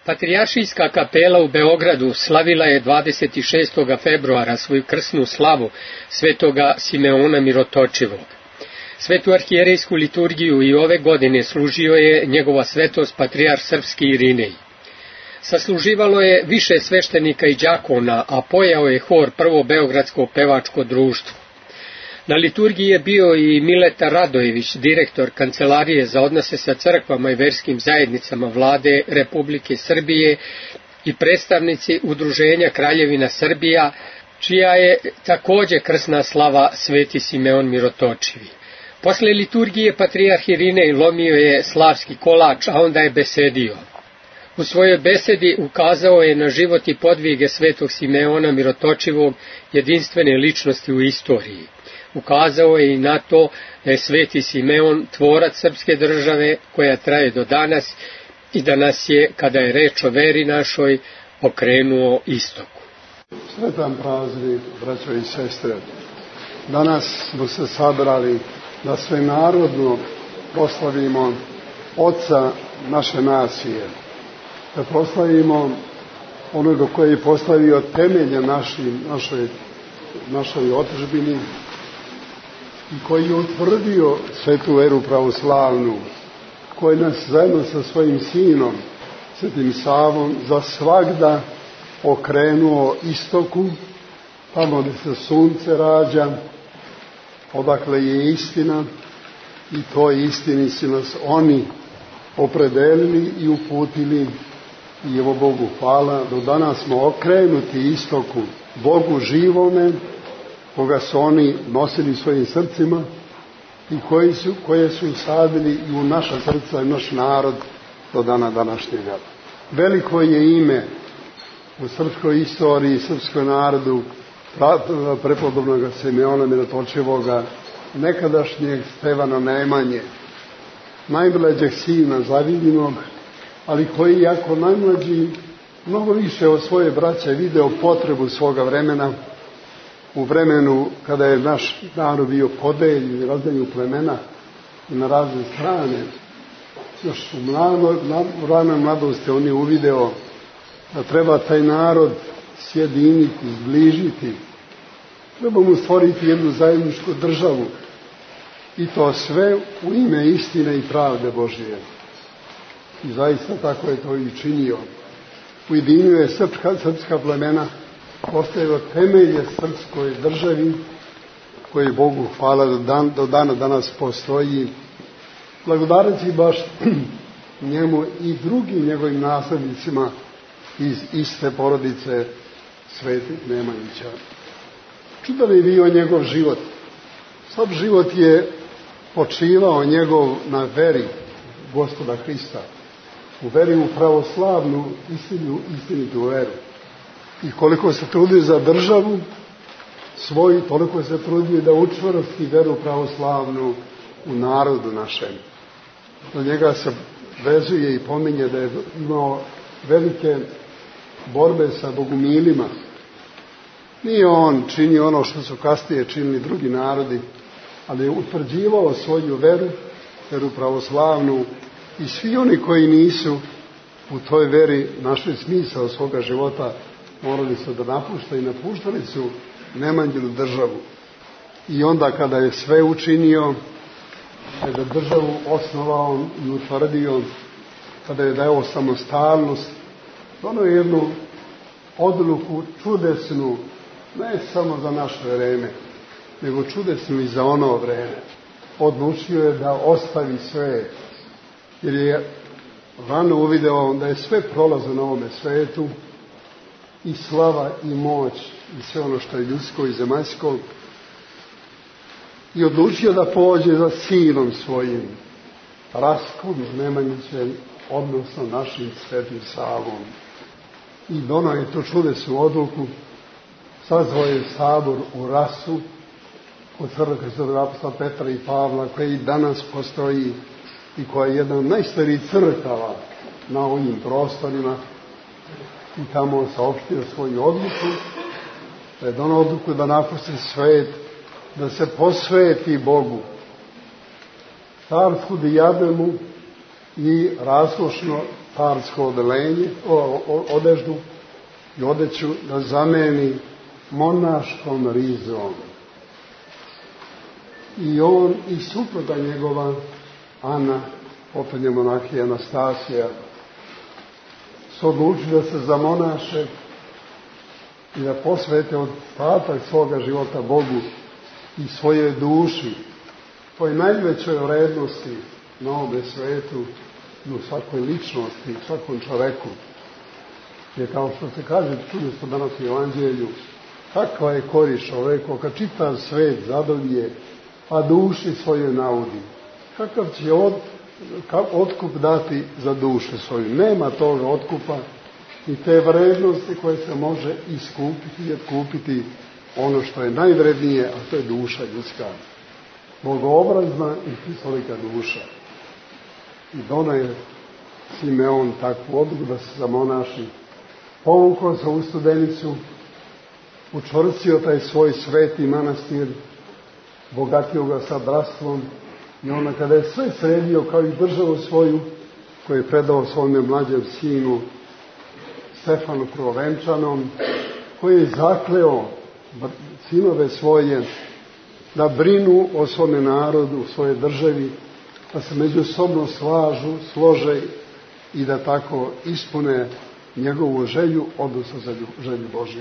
Patrijaršijska kapela u Beogradu slavila je 26. februara svoju krsnu slavu svetoga Simeona Mirotočivog. Svetu arhijerejsku liturgiju i ove godine služio je njegova svetost patrijarh srpski Irinej. Sasluživalo je više sveštenika i đakona, a pojao je hor prvo beogradsko pevačko društvo. Na liturgiji je bio i Mileta Radojević, direktor Kancelarije za odnose sa crkvama i verskim zajednicama Vlade Republike Srbije i predstavnici Udruženja Kraljevina Srbija, čija je takođe krsna slava Sveti Simeon Mirotočivi. Posle liturgije patrijarh Irinej lomio je slavski kolač, a onda je besedio. U svojoj besedi ukazao je na život i podvige svetog Simeona Mirotočivog, jedinstvene ličnosti u istoriji. Ukazao je i na to da je sveti Simeon tvorac srpske države koja traje do danas i da nas je, kada je reč o veri našoj, okrenuo istoku. Sretan praznik, braćo i sestre. Danas smo se sabrali da svenarodno proslavimo oca naše nacije, da proslavimo onoga koji je postavio temelje našoj otadžbini i koji je utvrdio svetu veru pravoslavnu, koji nas zajedno sa svojim sinom, Svetim Savom, za svagda okrenuo istoku, tamo gde se sunce rađa, odakle je istina, i toj istini su nas oni opredelili i uputili, i evo Bogu hvala, do danas smo okrenuti istoku, Bogu živome, koga su oni nosili svojim srcima i koje su usadili i u naša srca i naš narod do dana današnjega. Veliko je ime u srpskoj istoriji, srpskoj narodu, prepodobnog Simeona Mirotočivoga, nekadašnjeg Stevana Nemanje, najmlađeg sina Zavidinog, ali koji, jako najmlađi, mnogo više od svoje braće video potrebu svoga vremena, u vremenu kada je naš narod bio podeljen i razdeljen u plemena i na razne strane. Još u ranoj mladosti on je uvideo da treba taj narod sjediniti, zbližiti. Treba mu stvoriti jednu zajedničku državu i to sve u ime istine i pravde Božije. I zaista tako je to i činio. Ujedinio je srpska plemena, postavio temelje srpskoj državi, koji Bogu hvala do dana danas postoji, blagodareći baš njemu i drugim njegovim naslednicima iz iste porodice Svetih Nemanjića. Čudan je bio njegov život. Sav život je počivao njegov na veri Gospoda Hrista, u veri u pravoslavnu istinitu veru. I koliko se trudi za državu svoju, toliko se trudi da učvrsti veru pravoslavnu u narodu našem. Do njega se vezuje i pominje da je imao velike borbe sa bogumilima. Nije on činio ono što su kasnije činili drugi narodi, ali je utvrđivao svoju veru pravoslavnu, i svi oni koji nisu u toj veri našli smisao svoga života, morali su da napuštaju i napuštali su Nemanjinu državu. I onda kada je sve učinio, kada je državu osnovao i utvrdio, kada je dao samostalnost, ono je jednu odluku čudesnu, ne samo za naše vreme, nego čudesnu i za ono vreme. Odlučio je da ostavi sve, jer je rano uvideo da je sve prolazno na ovome svetu, i slava i moć i sve ono što je ljudsko i zemaljsko, i odlučio da pođe za sinom svojim, Raskom Nemanjićem, odnosno našim Svetim Savom. I donao je tu čudesnu odluku, sazvao je sabor u Rasu, kod crkve Svetog apostola Petra i Pavla, koja i danas postoji i koja je jedna od najstarijih crkava na ovim prostorima, i tamo saopštio svoju odluku, da je donao odluku da napusti svet, da se posveti Bogu, carsku dijademu i razkošno parsko odeždu i odeću da zameni monaškom rizom. I on i supruga njegova, Ana, opet je monahija Anastasija, su odlučili da se zamonaše i da posvete ostatak svoga života Bogu i svojoj duši, toj najvećoj vrednosti na ovome svetu i u svakoj ličnosti, u svakom čoveku. Jer kao što se kaže, čuli smo danas u Evanđelju, kakva je korist čoveku kad čitav svet zadobije, a duši svoje naudi. Kakav će otkup dati za dušu svoju? Nema toga otkupa i te vrednosti koje se može iskupiti i otkupiti ono što je najvrednije, a to je duša ljudska. Bogoobrazna i kisolika duša. I donaje Simeon takvu odluku da se zamonaši. Povukao se u Studenicu, učvrstio taj svoj sveti manastir, bogatio ga sa bratstvom i onda kada je sve sredio kao i državu svoju, koju je predao svome mlađem sinu Stefanu Prvovenčanom, koji je zakleo sinove svoje da brinu o svome narodu, u svojoj državi, da se međusobno slože i da tako ispune njegovu želju, odnosno želju Božju.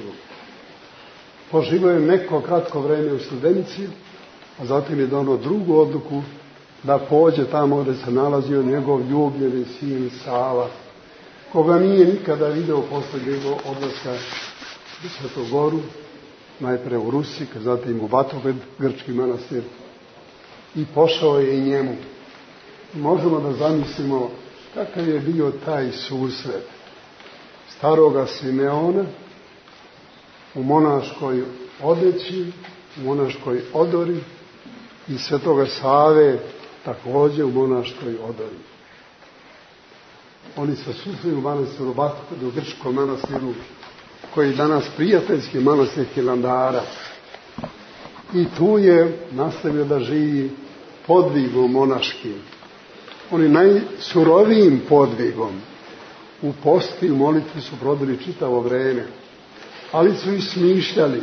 Poživio je neko kratko vreme u Studenici, a zatim je donio drugu odluku da pođe tamo gdje se nalazio njegov ljubljeni sin Sava, koga nije nikada video posle njegovog odlaska u Svetu Goru, najpre u Rusik, zatim u Batograd, grčki manastir, i pošao je i njemu. Možemo da zamislimo kakav je bio taj susret staroga Simeona u monaškoj odeći, u monaškoj odori i Svetoga Save također u monaškoj odori. Oni se susreli u manastiru Batograd, u grčkom manastiru, koji je danas prijateljski manastir Hilandara. I tu je nastavio da živi podvigom monaškim. Oni najsurovijim podvigom. U posti i u molitvi su proveli čitavo vreme. Ali su i smišljali.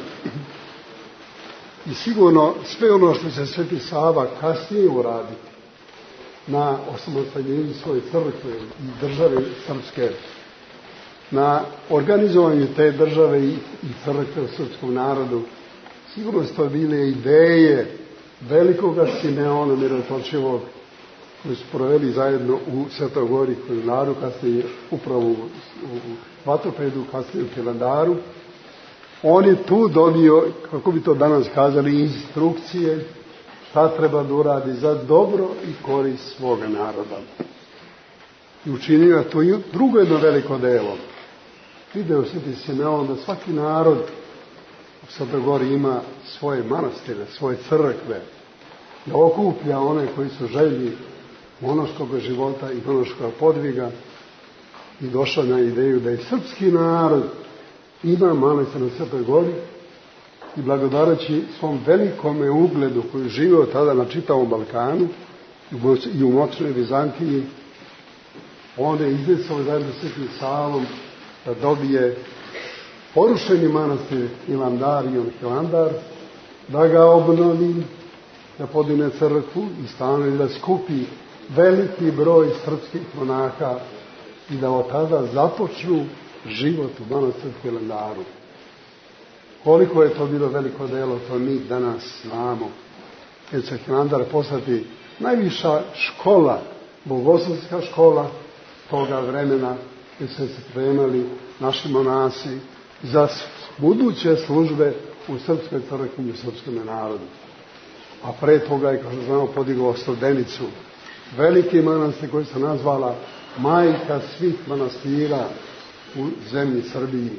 I sigurno sve ono što se Sveti Sava kasnije uraditi na osamostaljenju svoje crkve i države srpske, na organizovanju te države i crkve u srpskom narodu, sigurno su to bile ideje velikoga Simeona Mirotočivog, koji su proveli zajedno u Svetoj Gori, Hilandaru, kasnije upravo u Vatopedu, kasnije u Hilandaru. On je tu dobio, kako bi to danas kazali, instrukcije šta treba da uradi za dobro i korist svoga naroda. I učinio je to i drugo jedno veliko delo. Video Sveti Simeon da svaki narod u Svetoj Gori ima svoje manastire, svoje crkve, da okuplja one koji su željni monaškog života i monaškog podviga, i došao na ideju da je srpski narod ima manastir na Svetoj Gori i blagodareći svom velikome ugledu koji živio tada na čitavom Balkanu i u moćnoj Vizantiji, on je izvjecao zajedno s Svetim Savom da dobije porušeni manastir Hilandar, da ga obnovi, da podigne crkvu i stane da skupi veliki broj srpskih monaha i da od tada započnu život u manastiru Hilandaru. Koliko je to bilo veliko delo, to mi danas znamo. Jer će Hilandar postati najviša škola, bogoslovska škola toga vremena, gdje su se spremali naši monasi za buduće službe u srpskoj crkvi i u srpskom narodu. A pre toga je, kao što znamo, podigao Studenicu, veliki manastir koji se nazvala majka svih manastira u zemlji Srbiji.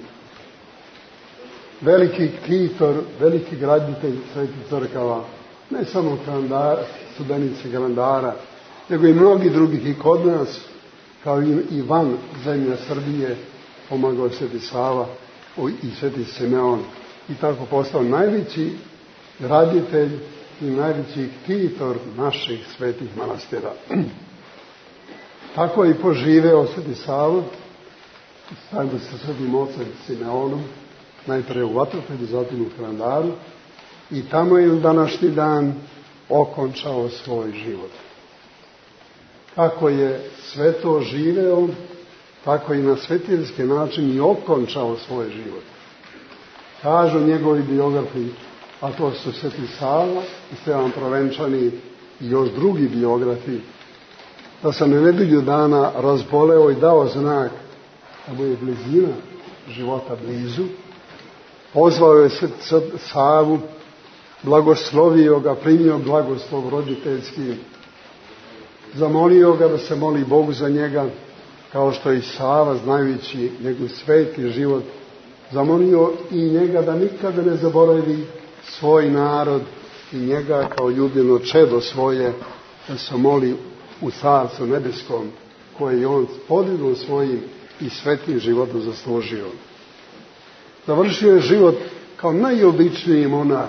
Veliki ktitor, veliki graditelj svetih crkava, ne samo Studenice, Hilandara, nego i mnogi drugih i kod nas, kao i van zemlje Srbije, pomagao Sveti Sava i Sveti Simeon. I tako postao najveći graditelj i najveći ktitor naših svetih manastira. Tako je i poživeo Sveti Sava, zajedno sa Svetim ocem Simeonom, najprije u Vatrpedu, zatim u Hilandaru, i tamo je u današnji dan okončao svoj život. Kako je sveto živeo, tako i na svetinski način i okončao svoj život. Kažu njegovi biografi, a to su Sveti Sava i Stevan Provenčani i još drugi biografi, da se na nedjelju dana razboleo i dao znak da mu je blizina života blizu. Pozvao je Savu, blagoslovio ga, primio blagoslov roditeljski, zamolio ga da se moli Bogu za njega, kao što je i Sava, znajući njegov sveti život, zamolio i njega da nikada ne zaboravi svoj narod i njega kao ljubljeno čedo svoje, da se moli u Carstvu nebeskom, koje je on podigao svojim i svetim životom zaslužio. Završio je život kao najobičniji monah.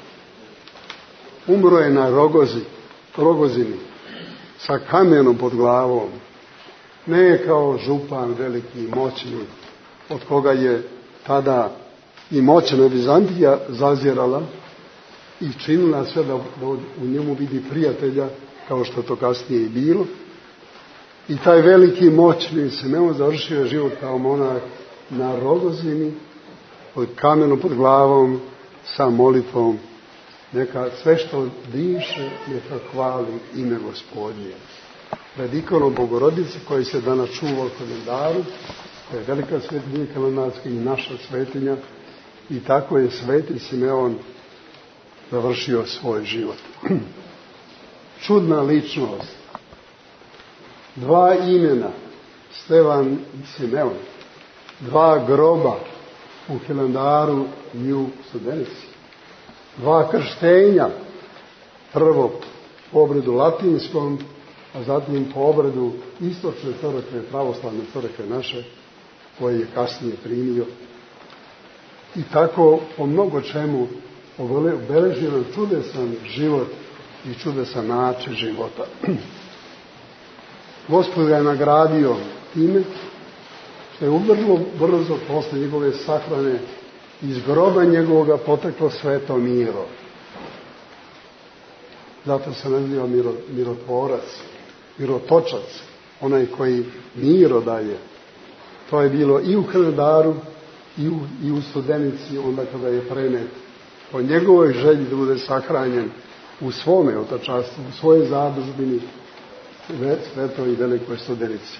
Umro je na Rogozini sa kamenom pod glavom, ne kao župan veliki i moćni, od koga je tada i moćna Bizantija zazirala i činila sve da u njemu vidi prijatelja, kao što to kasnije i bilo. I taj veliki moćni Simeon završio je život kao monah na Rogozini, pod kamenom pod glavom, sa molitvom: neka sve što diše, neka hvali ime Gospodnje. Pred ikonom Bogorodice, koji se danas čuva u Hilandaru, to je velika svetinja hilandarska i naša svetinja, i tako je sveti Simeon završio svoj život. Čudna ličnost. Dva imena, Stevan i Simeon, dva groba u Hilandaru i u Studenici, dva krštenja, prvo po obredu latinskom, a zatim po obredu istočne crkve, pravoslavne crkve naše, koje je kasnije primio. I tako po mnogo čemu obeležio čudesan život i čudesan način života. Gospod ga je nagradio time što je vrlo brzo posle njegove sahrane iz groba njegovoga poteklo sveto miro. Zato se naziva mirotvorac, mirotočac, onaj koji miro daje. To je bilo i u Hilandaru i u Studenici, onda kada je prenet po njegovoj želji da bude sahranjen u svome otačanstvu, u svojoj zadužbini, svetoj i velikoj Studenici.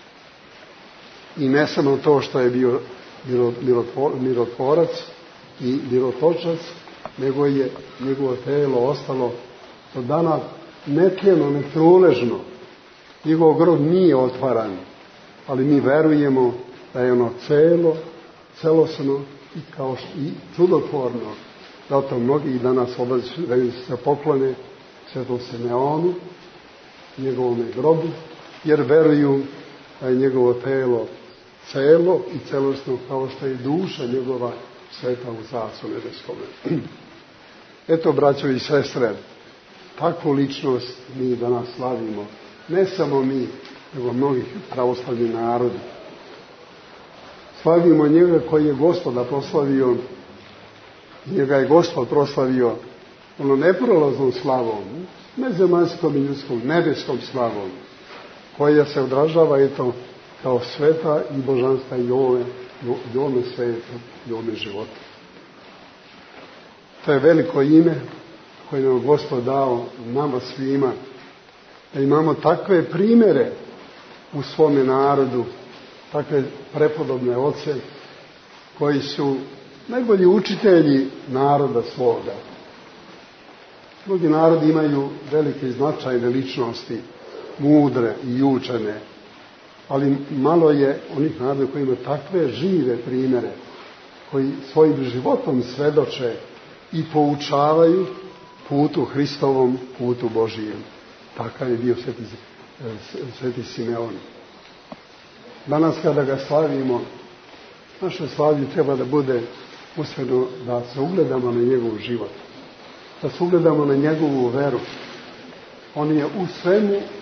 I ne samo to što je bio mirotvorac i mirotočac, nego je njegovo telo ostalo do dana netljeno, netruležno. Njegov grob nije otvaran, ali mi verujemo da je ono celosno i čudotvorno. Zato mnogi danas obavljaju se poklone Svetom Simeonu, njegovome grobu, jer veruju da je njegovo telo celo i celosno, kao što je duša njegova sveta u Carstvu nebeskome. Eto, braćo i sestre, takvu ličnost mi danas slavimo. Ne samo mi, nego mnogih pravoslavni narodi. Slavimo njega koji je Gospoda proslavio, njega je Gospod proslavio ono neprolaznom slavom, ne zemaljskom i ljudskom, nebeskom slavom, koja se odražava eto kao sveta i božanska i ome sveta i ome života. To je veliko ime koje nam Gospod dao nama svima, da imamo takve primjere u svome narodu, takve prepodobne oce koji su najbolji učitelji naroda svoga. Mnogi narodi imaju velike i značajne ličnosti, mudre i učene, ali malo je onih naroda koji imaju takve žive primjere, koji svojim životom svedoče i poučavaju putu Hristovom, putu Božijem. Takav je bio sveti Simeon. Danas kada ga slavimo, naše slavlje treba da bude usmjereno da se ugledamo na njegov život, da se ugledamo na njegovu veru. On je u svemu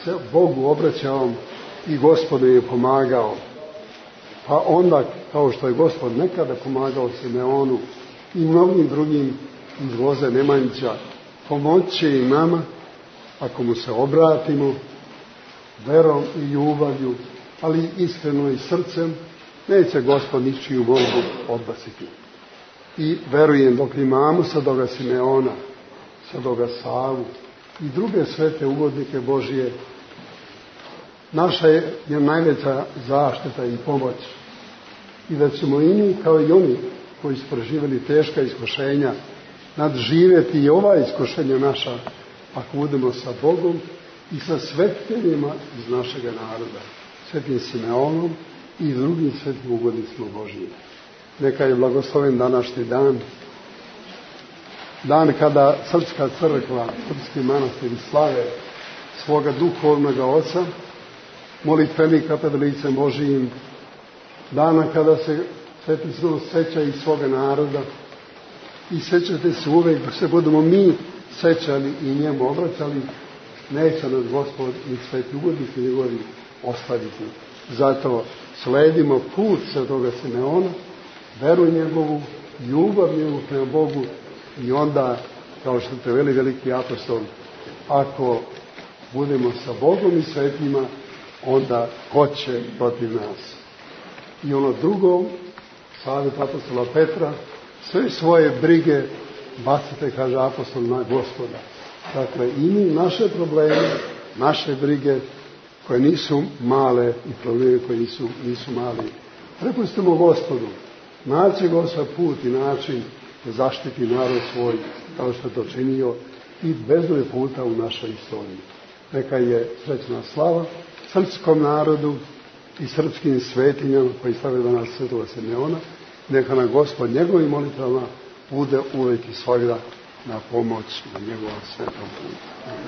se Bogu obraćao i Gospod je pomagao. Pa onda, kao što je Gospod nekada pomagao Simeonu i mnogim drugim iz loze Nemanjića, pomoći i nama ako mu se obratimo verom i ljubavlju, ali iskreno i srcem, neće Gospod ničiju molbu odbaciti. I verujem, dok imamo sadoga Simeona, sadoga Savu i druge svete ugodnike Božije, naša je najveća zaštita i pomoć. I da ćemo i mi, kao i oni koji su proživjeli teška iskušenja, nadživjeti i ova iskušenja naša, ako budemo sa Bogom i sa svetiteljima iz našega naroda, svetim Simeonom i drugim svetim ugodnicima Božijim. Neka je blagosloven današnji dan, dan kada Srpska crkva, srpski manastiri slave svoga duhovnog oca, molitvenika pred licem Božijim, dana kada se Sveti Simeon seća i svoga naroda i sećate se uvek da se budemo mi sećali i njemu obraćali, neće nas Gospod i sveti ugodnici njegovi ostaviti. Zato sledimo put svetoga Simeona, veru njegovu, ljubav njegovu prema Bogu i onda, kao što te veli veliki apostol, ako budemo sa Bogom i svetima, onda ko će protiv nas? I ono drugo, savjet apostola Petra, sve svoje brige bacite, kaže apostol, na Gospoda. Dakle, i mi naše probleme, naše brige, koje nisu male i probleme koje nisu mali, prepustimo Gospodu. Naći Gospod put i način da zaštiti narod svoj, kao što je to činio i bezbroj puta u našoj istoriji. Neka je srećna slava srpskom narodu i srpskim svetinjama koji stave danas svetoga Simeona. Neka nam Gospod njegovim molitvama bude uvijek i svagda na pomoć na njegovom svetom putu.